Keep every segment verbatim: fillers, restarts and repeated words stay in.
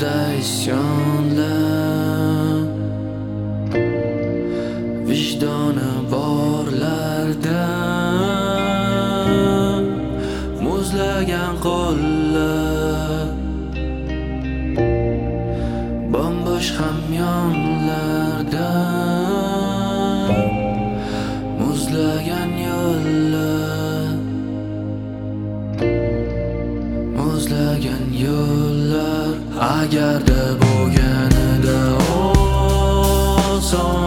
Ko'zlarda isyonlar, vijdoni borlarda muzlagan qo'llar, bombosh hamyonlarda muzlagan yo'llar, muzlagan yo'llar. Agarda bo'lganida oson,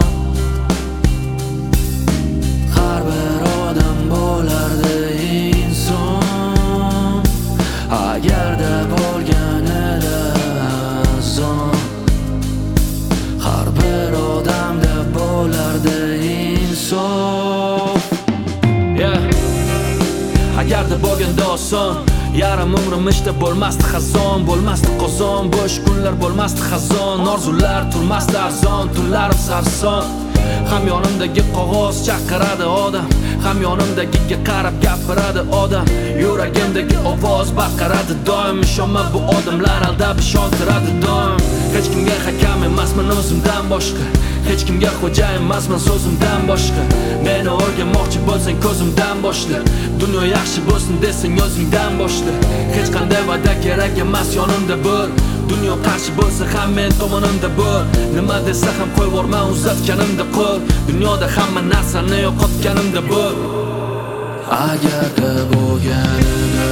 har bir odam bo'lardi inson. Agarda bo'lganida oson, har bir odamda bo'lardi insof. Yeah. Agarda bo'lganda oson, yarim umrim ishda bo'lmasdi xazon, bo'lmasdi qozon, bo'sh kunlar bo'lmasdi xazon, orzular turmasdi arzon, tunlarim sarson. Ham yonimdagi qog'oz chaqiradi odam, ham yonimdagiga qarab gapiradi odam. Yuragimdagi ovoz baqiradi doim, ishonma bu odamlar aldab ishontiradi doim. Hech kimga hakam emasman o'zimdan boshqa, hech kimga xo'jayin emasman so'zimdan boshqa. Meni o'rganmoqchi bo'lsang ko'zimdan boshla, dunyo yaxshi bo'lsin desang o'zingdan boshla. Hech qanday va'da kerak emas yonimda bo'l, dunyo qarshi bo'lsa ham men tomonimda bo'l. Nima desa ham qo'yvorma uzatganimda qo'l, dunyoda hamma narsani yo'qotganimda bo'l. Agarda bo'lganida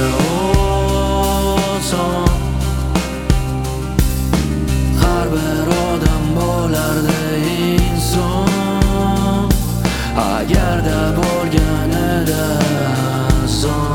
oson, har bir odam bo'lardi inson. Agarda bo'lganida oson,